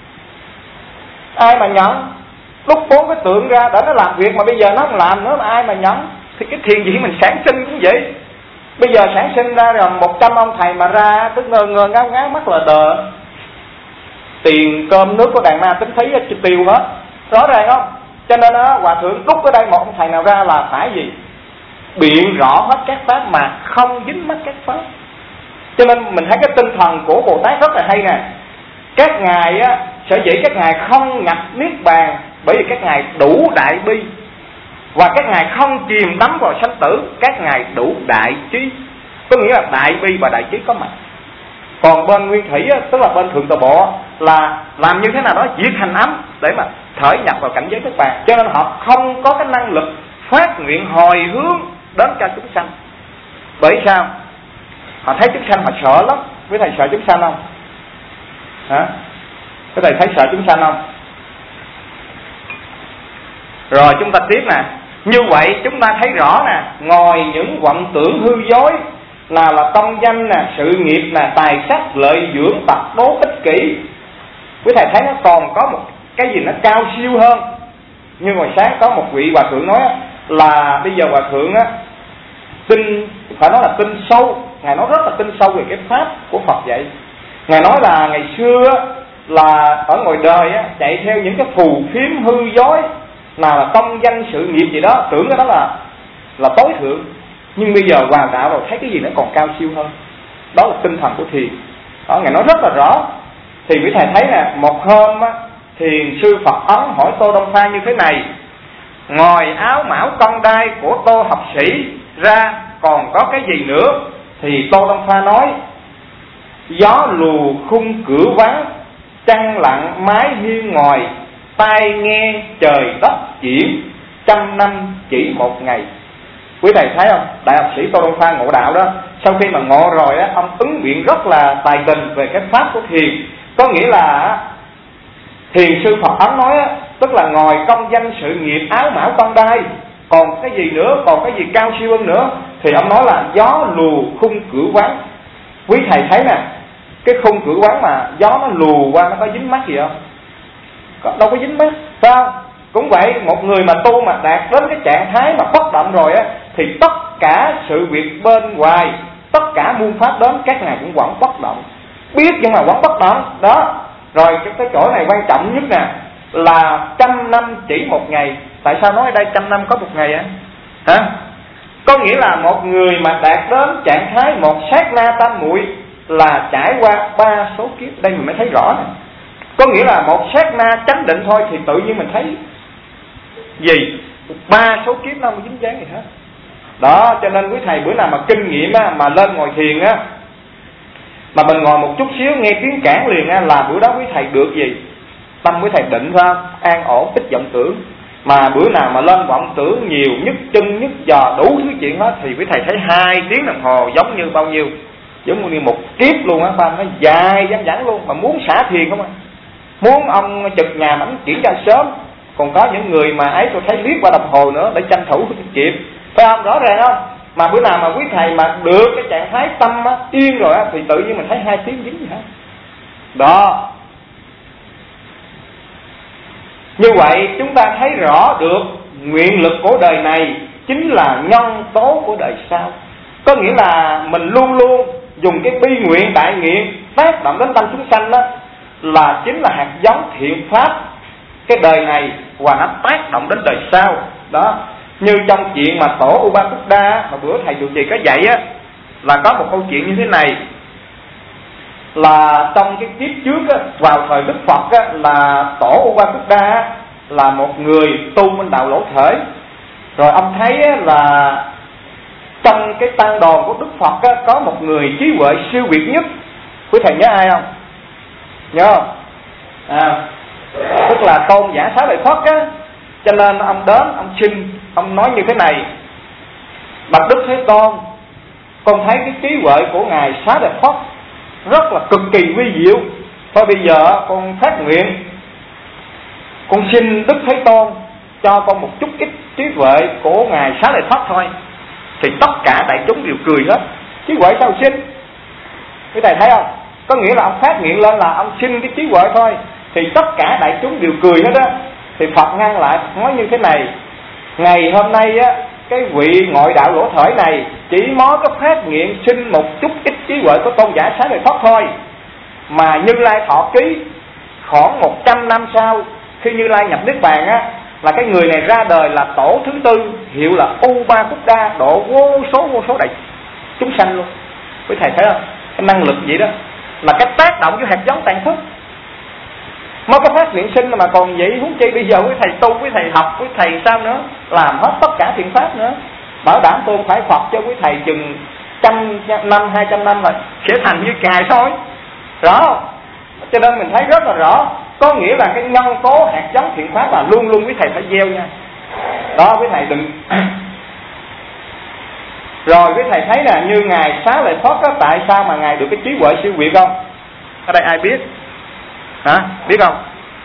Ai mà nhận? Đúc 4 cái tượng ra để nó làm việc mà bây giờ nó không làm nữa mà ai mà nhận? Thì cái thiền gì mình sản sinh cũng vậy. Bây giờ sản sinh ra rồi 100 ông thầy mà ra cứ ngơ ngơ ngáo ngáo mắt là đờ. Tiền cơm nước của đàn na tính thấy tiêu hết. Rõ ràng không? Cho nên hòa thượng đúc ở đây một ông thầy nào ra là phải gì? Biện rõ hết các pháp mà không dính mắc các pháp. Cho nên mình thấy cái tinh thần của Bồ Tát rất là hay nè. Các ngài sở dĩ các ngài không nhập niết bàn bởi vì các ngài đủ đại bi, và các ngài không chìm đắm vào sanh tử. Các ngài đủ đại trí, có nghĩa là đại bi và đại trí có mặt. Còn bên nguyên thủy tức là bên thượng tọa bộ là làm như thế nào đó diệt hành ấm để mà thởi nhập vào cảnh giới niết bàn. Cho nên họ không có cái năng lực phát nguyện hồi hướng đến cho chúng sanh. Bởi sao? Họ thấy chúng sanh họ sợ lắm. Quý thầy sợ chúng sanh không? Hả? Quý thầy thấy sợ chúng sanh không? Rồi chúng ta tiếp nè. Như vậy chúng ta thấy rõ nè, ngoài những vọng tưởng hư dối là công danh nè, sự nghiệp nè, tài sắc, lợi dưỡng, tập đố, ích kỷ, quý thầy thấy nó còn có một cái gì nó cao siêu hơn. Như hồi sáng có một vị hòa thượng nói là bây giờ hòa thượng tin, phải nói là tin sâu. Ngài nói rất là tin sâu về cái pháp của Phật vậy. Ngài nói là ngày xưa là ở ngoài đời chạy theo những cái phù phiếm hư dối, nào là công danh sự nghiệp gì đó, tưởng cái đó là tối thượng. Nhưng bây giờ vào đạo rồi thấy cái gì nó còn cao siêu hơn. Đó là tinh thần của thiền. Đó, Ngài nói rất là rõ. Thì quý thầy thấy nè, một hôm á, thiền sư Phật Ấn hỏi Tô Đông Pha như thế này: ngoài áo mão con đai của Tô học sĩ ra còn có cái gì nữa? Thì Tô Đông Pha nói: gió lù khung cửa vắng, trăng lặng mái hiên ngoài, tai nghe trời đất chuyển, 100 năm chỉ một ngày. Quý thầy thấy không? Đại học sĩ Tô Đông Pha ngộ đạo đó, sau khi mà ngộ rồi á, ông ứng biện rất là tài tình về cái pháp của thiền. Có nghĩa là thiền sư Phật Ấn nói á, tức là ngoài công danh sự nghiệp áo mão con đai còn cái gì nữa, còn cái gì cao siêu hơn nữa? Thì ông nói là gió lù khung cửa vắng. Quý thầy thấy nè, cái khung cửa vắng mà gió nó lù qua nó có dính mắt gì không? Đâu có dính mắt, sao? Cũng vậy, một người mà tu mà đạt đến cái trạng thái mà bất động rồi á, thì tất cả sự việc bên ngoài, tất cả muôn pháp đến các ngài cũng vẫn bất động. Biết nhưng mà vẫn bất động. Đó. Rồi cái chỗ này quan trọng nhất nè, là 100 năm chỉ một ngày. Tại sao nói ở đây 100 năm có một ngày á? Hả? Có nghĩa là một người mà đạt đến trạng thái một sát na tam muội là trải qua 3 số kiếp. Đây mình mới thấy rõ nè. Có nghĩa là một sát na chánh định thôi thì tự nhiên mình thấy gì? 3 số kiếp nó không dính dáng gì hết. Đó, cho nên quý thầy bữa nào mà kinh nghiệm á, mà lên ngồi thiền á, mà mình ngồi một chút xíu nghe tiếng cản liền á, là bữa đó quý thầy được gì? Tâm quý thầy định phải không? An ổn, ít vọng tưởng. Mà bữa nào mà lên vọng tưởng nhiều, nhức chân, nhức giò, đủ thứ chuyện hết, thì quý thầy thấy 2 tiếng đồng hồ giống như bao nhiêu? Giống như một kiếp luôn á, ba nó dài dang dẳng luôn. Mà muốn xả thiền không à? Muốn ông trực nhà ảnh chuyển ra sớm. Còn có những người mà ấy tôi thấy liếc qua đồng hồ nữa để tranh thủ kịp, phải không? Rõ ràng không? Mà bữa nào mà quý thầy mà được cái trạng thái tâm á, yên rồi á, thì tự nhiên mình thấy 2 tiếng dính gì hết. Đó. Như vậy chúng ta thấy rõ được nguyện lực của đời này chính là nhân tố của đời sau. Có nghĩa là mình luôn luôn dùng cái bi nguyện đại nguyện tác động đến tâm chúng sanh đó, là chính là hạt giống thiện pháp cái đời này và nó tác động đến đời sau. Đó. Như trong chuyện mà tổ Upakuda mà bữa thầy trụ trì có dạy á, là có một câu chuyện như thế này. Là trong cái kiếp trước á, vào thời Đức Phật á, là tổ Upakuda là một người tu bên đạo Lỗ Thể. Rồi ông thấy á, là trong cái tăng đoàn của Đức Phật á, có một người trí huệ siêu việt nhất. Quý thầy nhớ ai không? Nhớ không? Tức là Tôn giả Xá Lợi Phất á. Cho nên ông đến, ông xin, ông nói như thế này: bạch Đức Thế Tôn, con thấy cái trí huệ của ngài Xá Lợi Phất rất là cực kỳ vi diệu. Thôi bây giờ con phát nguyện, con xin Đức Thế Tôn cho con một chút ít trí huệ của ngài Xá Lợi Phất thôi. Thì tất cả đại chúng đều cười hết. Trí huệ sao xin? Quý thầy thấy không? Có nghĩa là ông phát nguyện lên là ông xin cái trí huệ thôi, thì tất cả đại chúng đều cười hết á. Thì Phật ngăn lại nói như thế này: ngày hôm nay á, cái vị ngoại đạo Lỗ Thể này chỉ mới có phát nguyện xin một chút ít trí huệ của Tôn giả Xá Lợi Phất thôi, mà Như Lai thọ ký khoảng 100 năm sau, khi Như Lai nhập Niết Bàn á, là cái người này ra đời là tổ thứ 4, hiệu là Upakuda, độ vô số đại chúng sanh luôn. Quý thầy thấy không? Cái năng lực vậy đó là cái tác động của hạt giống tàn thức. Mới có phát nguyện sinh mà còn vậy, huống chi bây giờ quý thầy tu, quý thầy học, quý thầy sao nữa, làm hết tất cả thiện pháp nữa. Bảo đảm tôi phải Phật cho quý thầy chừng 100 năm, 200 năm rồi sẽ thành như Ngài thôi. Rõ không? Cho nên mình thấy rất là rõ. Có nghĩa là cái nhân tố hạt giống thiện pháp là luôn luôn quý thầy phải gieo nha. Đó, quý thầy đừng Rồi quý thầy thấy là như ngài Xá Lợi Phất á, tại sao mà ngài được cái trí huệ siêu việt không? Ở đây ai biết? Hả? Biết không?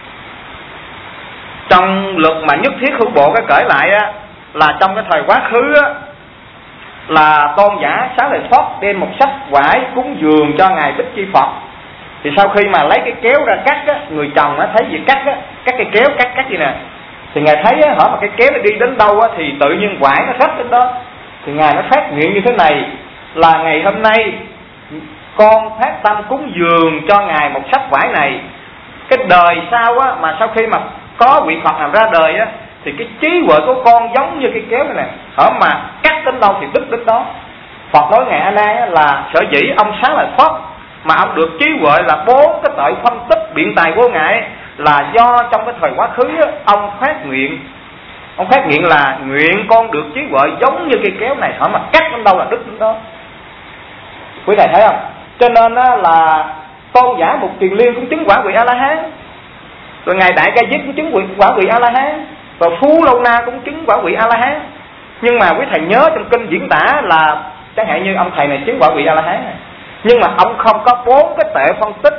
Trong luật mà nhất thiết hữu bộ cái cởi lại á, là trong cái thời quá khứ á, là Tôn giả Xá Lợi Phất đem một sách vải cúng dường cho ngài Bích Chi Phật. Thì sau khi mà lấy cái kéo ra cắt á, người chồng á thấy gì cắt á, cắt cái kéo cắt gì nè, thì ngài thấy á, hỏi mà cái kéo nó đi đến đâu á, thì tự nhiên vải nó rách đến đó. Thì ngài nó phát nguyện như thế này là ngày hôm nay con phát tâm cúng dường cho ngài một sách vải này. Cái đời sau á, mà sau khi mà có vị Phật nào ra đời á, thì cái trí huệ của con giống như cái kéo này nè, hở mà cắt đến đâu thì đứt đến đó. Phật nói ngài A Nan là sở dĩ ông sáng lại thoát mà ông được trí huệ là 4 cái tội phân tích biện tài của ngài là do trong cái thời quá khứ ông phát nguyện. Ông phát nguyện là nguyện con được trí huệ giống như cây kéo này, hở mà cắt đến đâu là đứt đến đó. Quý thầy thấy không? Cho nên là Tôn giả Mục Kiền Liên cũng chứng quả vị A La Hán, rồi ngài Đại Ca Diếp cũng chứng quả vị A La Hán, rồi Phú Lâu Na cũng chứng quả vị A La Hán. Nhưng mà quý thầy nhớ trong kinh diễn tả là chẳng hạn như ông thầy này chứng quả vị A La Hán này, nhưng mà ông không có 4 cái tệ phân tích,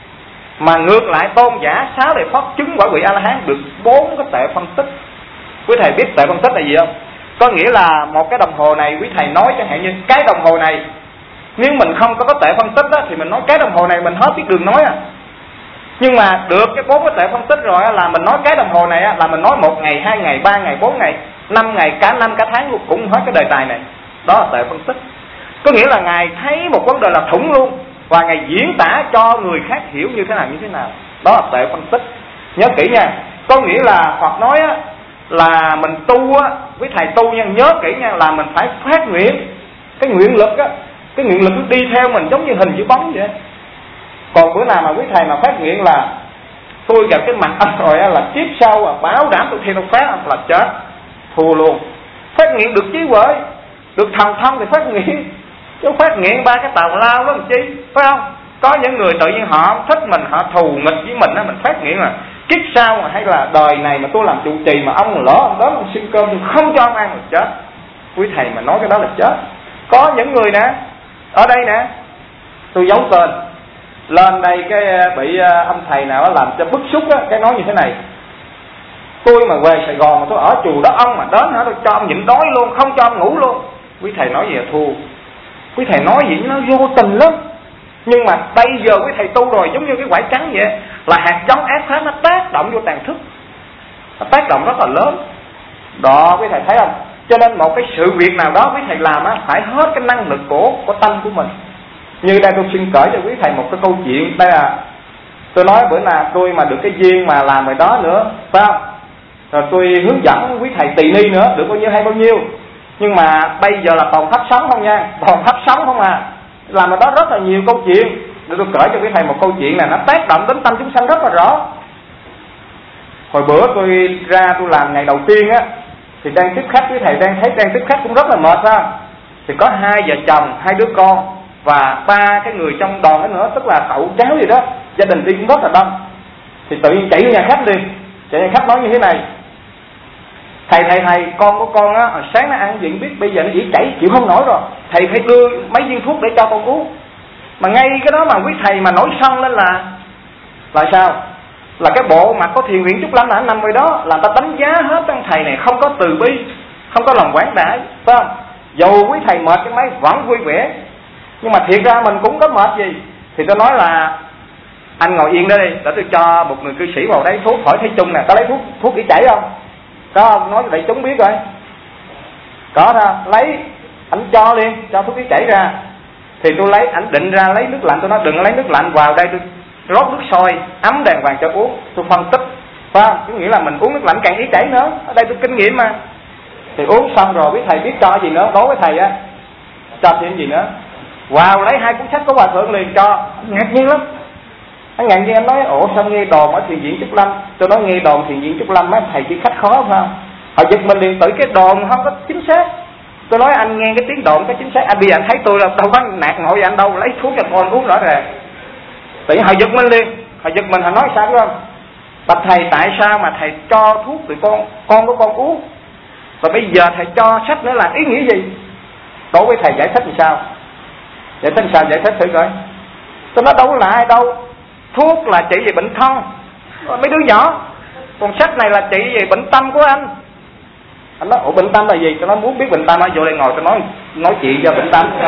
mà ngược lại Tôn giả Xá Lợi Phất chứng quả vị A La Hán được 4 cái tệ phân tích. Quý thầy biết tệ phân tích là gì không? Có nghĩa là một cái đồng hồ này quý thầy nói chẳng hạn như cái đồng hồ này, nếu mình không có tệ phân tích đó, thì mình nói cái đồng hồ này mình hết biết đường nói à. Nhưng mà được cái 4 cái tệ phân tích rồi là mình nói cái đồng hồ này là mình nói 1 ngày, 2 ngày, 3 ngày, 4 ngày, 5 ngày, cả năm cả tháng luôn, cũng hết cái đề tài này. Đó là tệ phân tích. Có nghĩa là ngài thấy một vấn đề là thủng luôn, và ngài diễn tả cho người khác hiểu như thế nào. Đó là tệ phân tích. Nhớ kỹ nha. Có nghĩa là Phật nói là mình tu với thầy tu nha, nhớ kỹ nha, là mình phải phát nguyện. Cái nguyện lực cái nguyện lực đi theo mình giống như hình chữ bóng vậy. Còn bữa nào mà quý thầy mà phát nguyện là tôi gặp cái mặt ông rồi là kiếp sau bảo đảm tôi theo tôi phát là chết, thua luôn. Phát nguyện được trí huệ, được thần thông thì phát nguyện, chứ phát nguyện 3 cái tào lao đó làm chi, phải không? Có những người tự nhiên họ không thích mình, họ thù nghịch với mình phát nguyện là kiếp sau mà hay là đời này mà tôi làm trụ trì mà ông lỡ ông đó ông xin cơm tôi không cho ông ăn là chết. Quý thầy mà nói cái đó là chết. Có những người nè, ở đây nè, tôi giấu tên lên đây, cái bị ông thầy nào làm cho bức xúc cái nói như thế này: tôi mà về Sài Gòn mà tôi ở chùa đó, ông mà đến hả tôi cho ông nhịn đói luôn, không cho ông ngủ luôn. Quý thầy nói gì là thua. Quý thầy nói gì nó vô tình lắm. Nhưng mà bây giờ quý thầy tu rồi, giống như cái quả trắng vậy, là hạt giống ác pháp nó tác động vô tàn thức, nó tác động rất là lớn. Đó quý thầy thấy không? Cho nên một cái sự việc nào đó quý thầy làm phải hết cái năng lực của tâm của mình. Như đây tôi xin kể cho quý thầy một cái câu chuyện. Đây là tôi nói bữa nào tôi mà được cái duyên mà làm rồi đó nữa, phải không? Rồi tôi hướng dẫn quý thầy tỳ ni nữa, được bao nhiêu hay bao nhiêu. Nhưng mà bây giờ là còn thấp sống không nha, còn thấp sống không à. Làm ở đó rất là nhiều câu chuyện. Để tôi kể cho quý thầy một câu chuyện này, nó tác động đến tâm chúng sanh rất là rõ. Hồi bữa tôi ra tôi làm ngày đầu tiên thì đang tiếp khách, quý thầy đang thấy đang tiếp khách cũng rất là mệt ha. Thì có 2 vợ chồng, 2 đứa con và 3 cái người trong đoàn đó nữa, tức là cậu cháu gì đó, gia đình đi cũng rất là đông. Thì tự nhiên chạy vô nhà khách đi, chạy nhà khách nói như thế này: thầy con của con hồi sáng nó ăn gì biết, bây giờ nó chỉ chảy chịu không nổi rồi, thầy phải đưa mấy viên thuốc để cho con uống. Mà ngay cái đó mà quý thầy mà nổi sân lên là sao? Là cái bộ mặt có Thiền Viện Trúc Lâm là nằm rồi đó, là ta đánh giá hết ông thầy này không có từ bi, không có lòng quảng đại, phải không? Dù quý thầy mệt cái máy vẫn vui vẻ, nhưng mà thiệt ra mình cũng có mệt gì. Thì tôi nói là anh ngồi yên đó đi, để tôi cho một người cư sĩ vào đấy thuốc khỏi thấy chung nè, có lấy thuốc để chảy không? Có không? Nói cho đại chúng biết rồi. Có ra lấy, anh cho liền, cho thuốc để chảy ra. Thì tôi lấy, ảnh định ra lấy nước lạnh, tôi nói đừng lấy nước lạnh vào đây, tôi rót nước sôi ấm đàng hoàng cho uống. Tôi phân tích, phải không? Có nghĩa là mình uống nước lạnh càng ý chảy nữa. Ở đây tôi kinh nghiệm mà. Thì uống xong rồi quý thầy biết cho gì nữa, đố với thầy cho thêm gì nữa. Wow, lấy 2 cuốn sách của hòa thượng liền cho. Ngạc nhiên lắm. Anh ngạc nhiên, anh nói ủa sao nghe đồn ở Thiền Viện Trúc Lâm. Tôi nói nghe đồn Thiền Viện Trúc Lâm mấy thầy chỉ khách khó phải không? Họ giật mình liền, tự cái đồn không có chính xác. Tôi nói anh nghe cái tiếng đồn có chính xác. Anh bây giờ anh thấy tôi là đâu có nạt ngồi anh đâu, lấy thuốc cho con uống rõ ràng. Tự nhiên họ giật mình liền, họ giật mình, họ nói sao biết không? Bạch thầy tại sao mà thầy cho thuốc tụi con của con uống, và bây giờ thầy cho sách nữa là ý nghĩa gì? Đối với thầy giải thích làm sao? Giải thích sao? Giải thích thử coi. Tôi nói đâu là ai đâu, thuốc là trị về bệnh thân mấy đứa nhỏ, còn sách này là trị về bệnh tâm của anh. Anh nói ủa bệnh tâm là gì? Tôi nói muốn biết bệnh tâm ở vô đây ngồi, tôi nói chuyện cho bệnh tâm.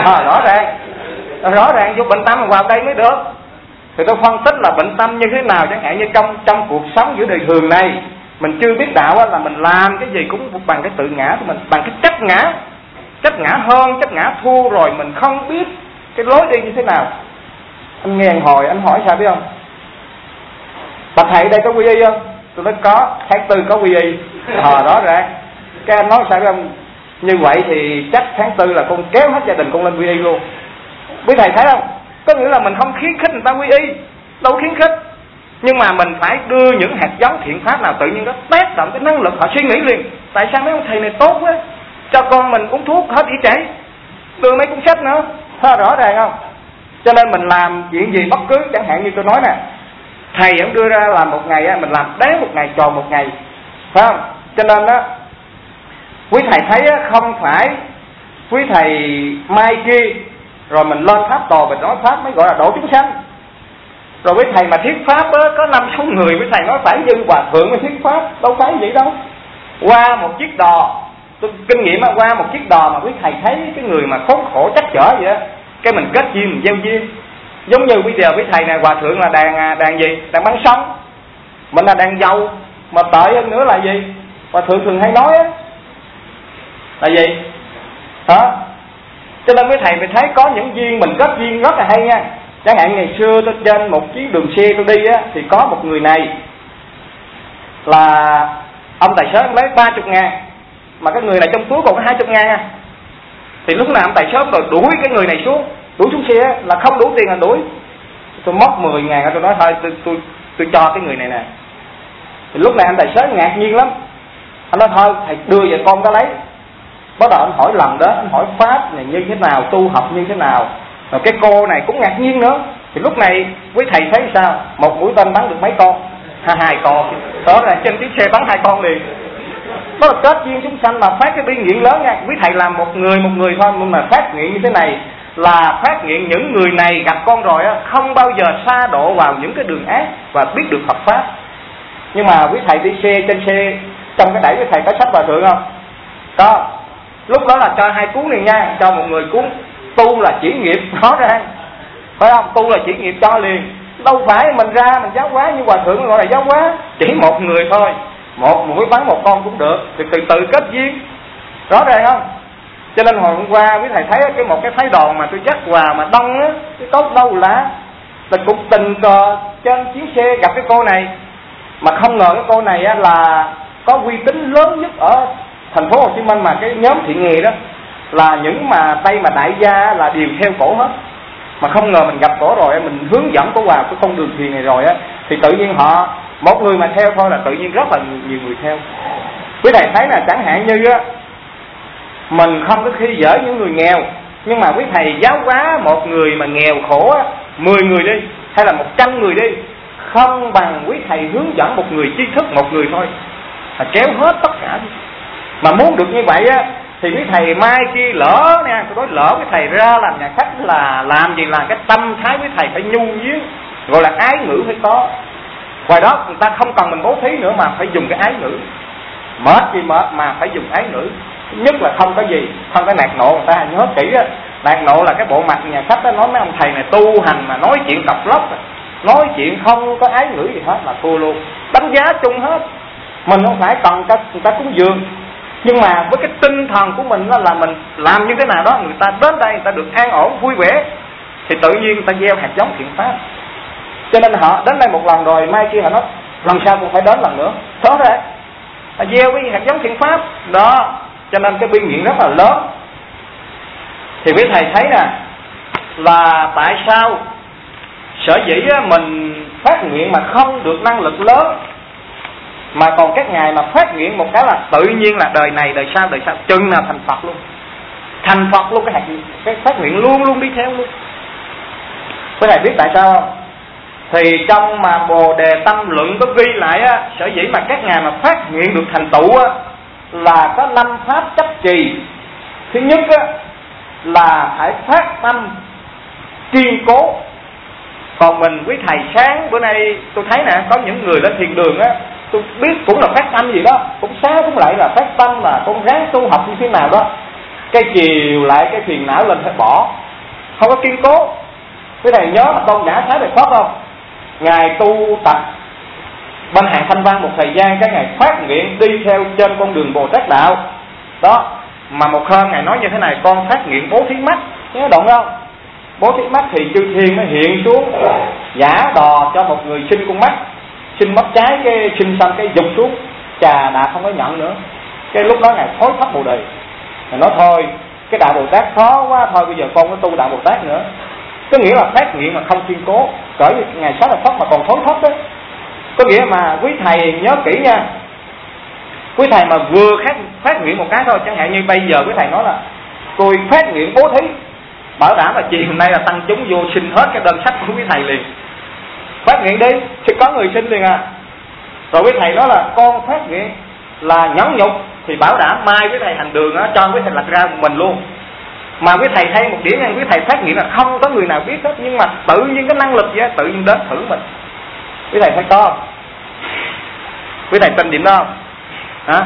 Rõ ràng vô bệnh tâm vào đây mới được. Thì tôi phân tích là bệnh tâm như thế nào, chẳng hạn như trong cuộc sống giữa đời thường này mình chưa biết đạo là mình làm cái gì cũng bằng cái tự ngã của mình, bằng cái chấp ngã hơn, chấp ngã thua, rồi mình không biết cái lối đi như thế nào. Anh nghe hồi anh hỏi sao biết không? Bạch thầy đây có quy y không? Tôi nói có, tháng 4 có quy y. Rõ ràng. Cái anh nói sao không? Như vậy thì chắc tháng 4 là con kéo hết gia đình con lên quy y luôn. Quý thầy thấy không? Có nghĩa là mình không khuyến khích người ta quy y, đâu khuyến khích, nhưng mà mình phải đưa những hạt giống thiện pháp nào tự nhiên nó tác động cái năng lực họ suy nghĩ liền. Tại sao mấy ông thầy này tốt quá, cho con mình uống thuốc hết ý chảy, đưa mấy cuốn sách nữa, rõ ràng không? Cho nên mình làm chuyện gì bất cứ, chẳng hạn như tôi nói nè, thầy vẫn đưa ra làm một ngày á, mình làm đáng một ngày tròn một ngày, phải không? Cho nên á, quý thầy thấy á, không phải quý thầy mai kia rồi mình lên pháp đồ mình nói pháp mới gọi là độ chúng sanh. Rồi quý thầy mà thuyết pháp á, có 5-6 người quý thầy nói phải dư hòa thượng mới thuyết pháp, đâu phải vậy đâu. Qua một chiếc đò, tôi kinh nghiệm á, qua một chiếc đò mà quý thầy thấy cái người mà khốn khổ trắc trở vậy á, cái mình kết duyên mình gieo duyên. Giống như bây giờ quý thầy này, hòa thượng là đàn gì? Đàn bắn sông, mình là đàn dầu. Mà tệ hơn nữa là gì? Hòa thượng thường hay nói á là gì đó. Cho nên quý thầy phải thấy có những duyên mình kết duyên rất là hay nha. Chẳng hạn ngày xưa tôi trên một chuyến đường xe tôi đi á, thì có một người này là ông tài xế lấy 30.000, mà cái người này trong túi còn có 20.000 à. Thì lúc nào ông tài xế rồi đuổi cái người này xuống, đuổi xuống xe á, là không đủ tiền là đuổi. Tôi móc 10.000, tôi nói thôi tôi cho cái người này nè. Thì lúc này anh tài xế ngạc nhiên lắm, anh nói thôi thầy đưa về con có lấy. Bắt đầu anh hỏi lần đó, anh hỏi pháp này như thế nào, tu học như thế nào. Rồi cái cô này cũng ngạc nhiên nữa. Thì lúc này quý thầy thấy sao? Một mũi tên bắn được mấy con? 2 con. Đó là trên chiếc xe bắn 2 con liền. Đó là kết duyên chúng sanh mà phát cái bi nghiện lớn nha. Quý thầy làm một người thôi, nhưng mà phát nguyện như thế này là phát nguyện những người này gặp con rồi á, không bao giờ sa đọa vào những cái đường ác và biết được Phật pháp. Nhưng mà quý thầy đi xe, trên xe trong cái đẩy quý thầy có sách Hòa Thượng không? Có. Lúc đó là cho 2 cuốn liền nha, cho một người cuốn tu là chỉ nghiệp, rõ ràng, phải không? Tu là chỉ nghiệp cho liền, đâu phải mình ra mình giáo hóa như Hòa Thượng gọi là giáo hóa, chỉ một người thôi, một mũi bắn 1 con cũng được, thì từ từ kết duyên, rõ ràng không? Cho nên hồi hôm qua quý thầy thấy một cái phái đoàn mà tôi dắt vào mà đông á, cái tốt đâu là cũng tình cờ trên chuyến xe gặp cái cô này, mà không ngờ cái cô này á là có uy tín lớn nhất ở thành phố Hồ Chí Minh, mà cái nhóm thiện nghề đó là những mà Tây mà đại gia là đều theo cổ hết. Mà không ngờ mình gặp cổ rồi, mình hướng dẫn cổ vào cái con đường thiền này rồi á, thì tự nhiên họ một người mà theo thôi là tự nhiên rất là nhiều người theo. Quý thầy thấy là chẳng hạn như á, mình không có khi dễ những người nghèo, nhưng mà quý thầy giáo hóa một người mà nghèo khổ á, 10 người đi hay là 100 người đi, không bằng quý thầy hướng dẫn một người tri thức, một người thôi là kéo hết tất cả. Mà muốn được như vậy á thì quý thầy mai kia lỡ nha, tôi nói lỡ quý thầy ra làm nhà khách là làm gì, là cái tâm thái quý thầy phải nhu nhuyễn, gọi là ái ngữ phải có. Ngoài đó người ta không cần mình bố thí nữa mà phải dùng cái ái ngữ, mệt gì mệt mà phải dùng ái ngữ. Nhất là không có gì, không có nạt nộ. Người ta nhớ kỹ á, nạt nộ là cái bộ mặt nhà khách đó, nói mấy ông thầy này tu hành mà nói chuyện cọc lóc, nói chuyện không có ái ngữ gì hết là thua luôn, đánh giá chung hết. Mình không phải cần người ta cúng dường, nhưng mà với cái tinh thần của mình đó là mình làm như thế nào đó người ta đến đây người ta được an ổn vui vẻ, thì tự nhiên người ta gieo hạt giống thiện pháp. Cho nên họ đến đây một lần rồi, mai kia họ nói lần sau cũng phải đến lần nữa. Đó rồi, họ gieo cái hạt giống thiện pháp đó. Cho nên cái biên nghiện rất là lớn. Thì quý thầy thấy nè, là tại sao sở dĩ mình phát nguyện mà không được năng lực lớn, mà còn các ngài mà phát nguyện một cái là tự nhiên là đời này đời sau chừng nào thành Phật luôn, thành Phật luôn, cái phát nguyện luôn luôn đi theo luôn. Quý thầy biết tại sao không? Thì trong mà Bồ Đề Tâm Luận có ghi lại á, sở dĩ mà các ngài mà phát nguyện được thành tựu á, là có 5 pháp chấp trì. Thứ nhất á, là phải phát tâm kiên cố. Còn mình quý thầy sáng bữa nay tôi thấy nè, có những người lên thiền đường á, tôi biết cũng là phát tâm gì đó, cũng sáng cũng lại là phát tâm là con ráng tu học như thế nào đó, cái chiều lại cái phiền não lên phải bỏ, không có kiên cố. Quý thầy nhớ là con Nhã Thái Đại Pháp không? Ngài tu tập bên hàng Thanh Văn một thời gian, cái ngài phát nguyện đi theo trên con đường Bồ Tát đạo đó. Mà một hôm ngài nói như thế này, con phát nguyện bố thí mắt, nhớ động không? Bố thí mắt thì chư thiên nó hiện xuống giả đò cho một người xin con mắt, xin mắt trái cái xin xong cái dục xuống, Chà Đạt không có nhận nữa. Cái lúc đó Ngài thối thấp Bồ Đề, Ngài nói thôi cái Đạo Bồ Tát khó quá, thôi bây giờ con có tu Đạo Bồ Tát nữa. Có nghĩa là phát nguyện mà không kiên cố, cỡ như Ngài Xá Lợi Phất mà còn thối thấp đó. Có nghĩa mà quý thầy nhớ kỹ nha, quý thầy mà vừa phát nguyện một cái thôi, chẳng hạn như bây giờ quý thầy nói là tôi phát nguyện bố thí, bảo đảm là chiều hôm nay là tăng chúng vô xin hết cái đơn sách của quý thầy liền. Phát nguyện đi thì có người xin liền à. Rồi quý thầy nói là con phát nguyện là nhẫn nhục, thì bảo đảm mai quý thầy hành đường đó, cho quý thầy lật ra một mình luôn. Mà quý thầy thay một điểm nha, quý thầy phát nguyện là không có người nào biết hết, nhưng mà tự nhiên cái năng lực vậy tự nhiên đến thử mình. Quý thầy thấy có, quý thầy tin điểm đó không? Hả?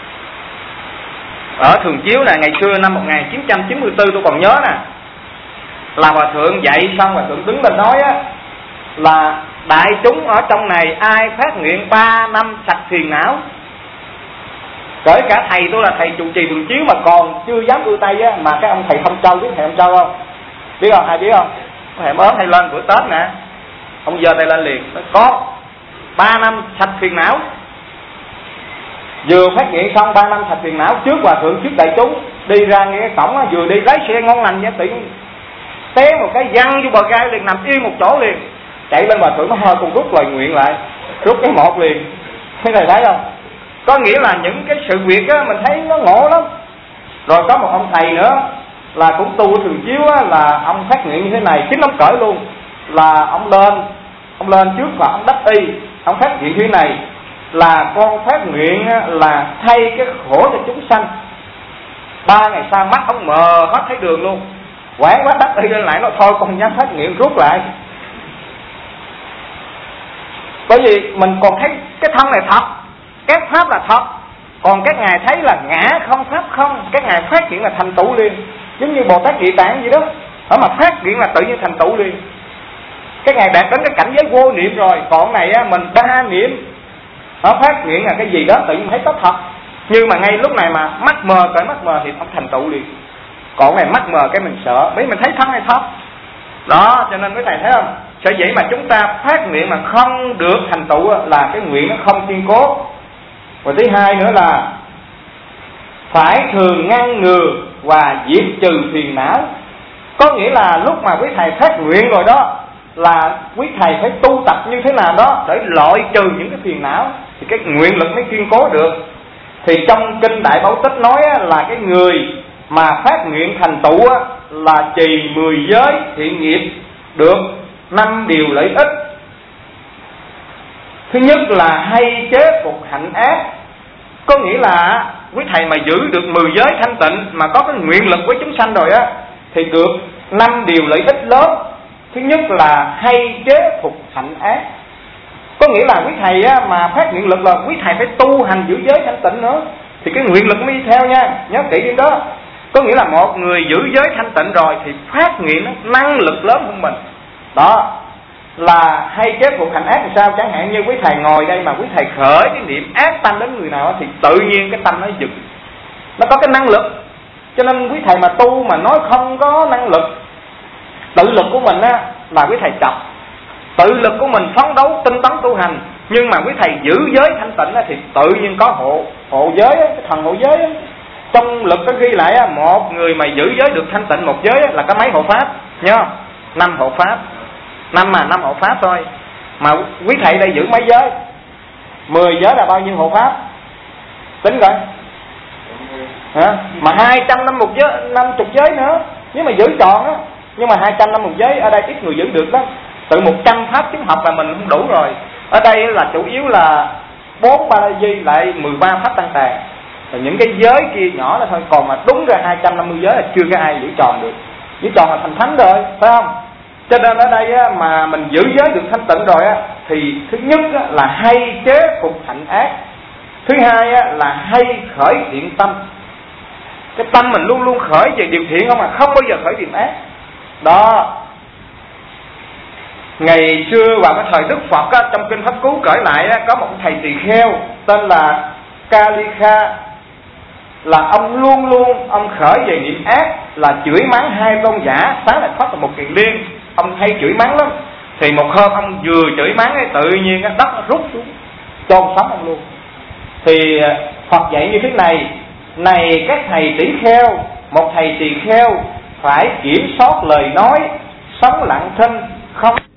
Ở Thường Chiếu nè, ngày xưa năm 1994 tôi còn nhớ nè, là hòa thượng dạy xong hòa thượng đứng lên nói á, là đại chúng ở trong này ai phát nguyện 3 năm sạch phiền não, kể cả thầy tôi là thầy trụ trì Thường Chiếu mà còn chưa dám ưa tay á, mà cái ông thầy Thông Châu, biết thầy Thông Châu không? Biết không? Ai biết không? Thầy ốm hay lên bữa Tết nè, ông giơ tay lên liền nói có 3 năm sạch phiền não. Vừa phát nguyện xong 3 năm sạch phiền não, trước hòa thượng trước đại chúng, đi ra ngay cái cổng á, vừa đi lái xe ngon lành vậy, tự nhiên té một cái văng vô bờ gai liền, nằm yên một chỗ liền. Chạy lên hòa thượng nó hơi còn rút lời nguyện lại, rút cái một liền. Thế này thấy không? Có nghĩa là những cái sự việc á mình thấy nó ngộ lắm. Rồi có một ông thầy nữa là cũng tu Thường Chiếu á, là ông phát nguyện như thế này, chính ông cởi luôn, là ông lên trước và ông đắp y, ông phát nguyện thế này là con phát nguyện là thay cái khổ cho chúng sanh. 3 ngày sau mắt ông mờ hết thấy đường luôn, quán quá đắp y lên lại nó thôi con dám phát nguyện, rút lại. Bởi vì mình còn thấy cái thân này thật, các pháp là thật, còn các ngài thấy là ngã không pháp không, các ngài phát hiện là thành tựu liền, giống như Bồ Tát Địa Tạng vậy đó. Ở mà phát hiện là tự nhiên thành tựu liền. Các ngài đạt đến cái cảnh giới vô niệm rồi, còn này á mình 3 niệm. Nó phát nguyện là cái gì đó tự nhiên thấy có thật. Nhưng mà ngay lúc này mà mắt mờ, cởi mắt mờ thì không thành tựu liền. Còn này mắt mờ cái mình sợ, bởi mình thấy thân hay thật. Đó, cho nên mấy thầy thấy không? Sở dĩ mà chúng ta phát nguyện mà không được thành tựu là cái nguyện nó không kiên cố. Và thứ hai nữa là phải thường ngăn ngừa và diệt trừ phiền não. Có nghĩa là lúc mà quý thầy phát nguyện rồi đó, là quý thầy phải tu tập như thế nào đó để loại trừ những cái phiền não, thì cái nguyện lực mới kiên cố được. Thì trong kinh Đại Bảo Tích nói là cái người mà phát nguyện thành tựu là trì 10 giới thiện nghiệp được 5 điều lợi ích. Thứ nhất là hay chế phục hạnh ác. Có nghĩa là quý thầy mà giữ được 10 giới thanh tịnh mà có cái nguyện lực với chúng sanh rồi á, thì được 5 điều lợi ích lớn. Thứ nhất là hay chế phục hạnh ác. Có nghĩa là quý thầy á, mà phát nguyện lực là quý thầy phải tu hành giữ giới thanh tịnh nữa, thì cái nguyện lực mới đi theo nha. Nhớ kỹ điểm đó. Có nghĩa là một người giữ giới thanh tịnh rồi thì phát nguyện nó năng lực lớn hơn mình. Đó là hay chế phục hành ác thì sao? Chẳng hạn như quý thầy ngồi đây mà quý thầy khởi cái niệm ác tâm đến người nào thì tự nhiên cái tâm nó dừng, nó có cái năng lực. Cho nên quý thầy mà tu mà nói không có năng lực, tự lực của mình á là quý thầy chọc, tự lực của mình phấn đấu tinh tấn tu hành. Nhưng mà quý thầy giữ giới thanh tịnh á thì tự nhiên có hộ giới á, cái thần hộ giới á. Trong lực có ghi lại á, một người mà giữ giới được thanh tịnh một giới á, là có mấy hộ pháp nhớ không? 5 hộ pháp. 5 hộ pháp thôi. Mà quý thầy đây giữ mấy giới? 10 giới là bao nhiêu hộ pháp? Tính coi. Hả? Mà 250 giới nữa. Nếu mà giữ tròn á. Nhưng mà 250 giới ở đây ít người giữ được lắm. Từ 100 pháp chứng học là mình không đủ rồi. Ở đây là chủ yếu là 4 ba la di lại 13 pháp tăng tràng. Rồi những cái giới kia nhỏ là thôi. Còn mà đúng ra 250 giới là chưa có ai giữ tròn được. Giữ tròn là thành thánh rồi, phải không? Cho nên ở đây á, mà mình giữ giới được thanh tịnh rồi á, thì thứ nhất á, là hay chế phục hạnh ác. Thứ hai á, là hay khởi thiện tâm. Cái tâm mình luôn luôn khởi về điều thiện không, mà không bao giờ khởi điểm ác. Đó. Ngày xưa vào cái thời Đức Phật á, trong kinh Pháp Cú kể lại á, có một thầy tỳ kheo tên là Kalikha, là ông luôn luôn ông khởi về niệm ác, là chửi mắng 2 tôn giả Xá Lợi Phất và Một Kiền Liên. Ông hay chửi mắng lắm. Thì một hôm ông vừa chửi mắng ấy, tự nhiên cái đất nó rút xuống chôn sống ông luôn. Thì Phật dạy như thế này: này các thầy tỷ kheo, một thầy tỳ kheo phải kiểm soát lời nói, sống lặng thinh, không